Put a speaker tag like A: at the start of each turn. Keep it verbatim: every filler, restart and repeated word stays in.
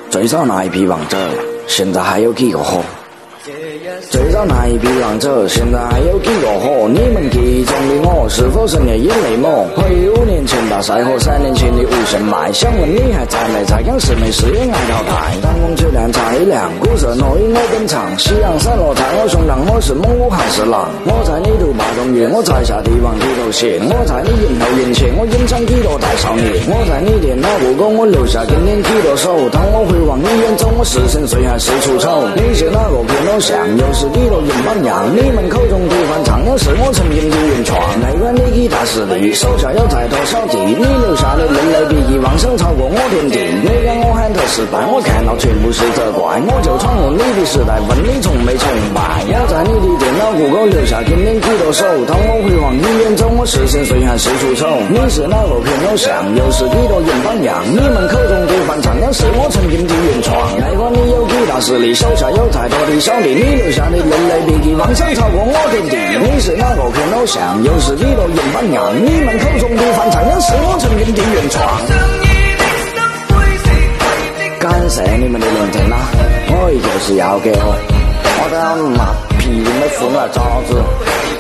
A: 最早那一批王者，现在还有几个火？最早那一批王者，现在还有几个火？你们记忆中的我，是否深夜眼泪抹？回忆五年前大赛和三年前的无限麦，想问你还在没在？央视没事也爱淘汰。当红酒亮茶一凉，古色诺音我登场。夕阳散落在我胸膛，我是猛虎还是狼？我在你头霸中原，我在下帝王几头血。我在你眼后眼前，我演唱几多代少年。我在你电脑过过，我留下经典几多首。当我回望你眼中，我是神谁还是出丑？你是哪个片偶像？又是几多人榜样？你们口中的翻唱，又是我曾经的原创。没管你几大实力，手下有再多少地，你留下的人类比以往想超过我天地。你让我喊头失败，我看到全部是责怪。我就闯入你的时代，问你从没崇拜。我在你的电脑谷歌留下经典几多首。当我回望你眼中，我是神谁还是出丑？你是哪个片偶像？又是几多人榜样？你们口中的翻唱，又是我曾经的原创。没管你有几大实力，手下有太多的小弟，你留下的人类比以往想超过我天地。你是哪个片偶像？又是几多人榜样？你们口中的翻唱，又是我曾经的原创。感谢你们的聆听啦，我就是要给我，我当马屁没服了爪子。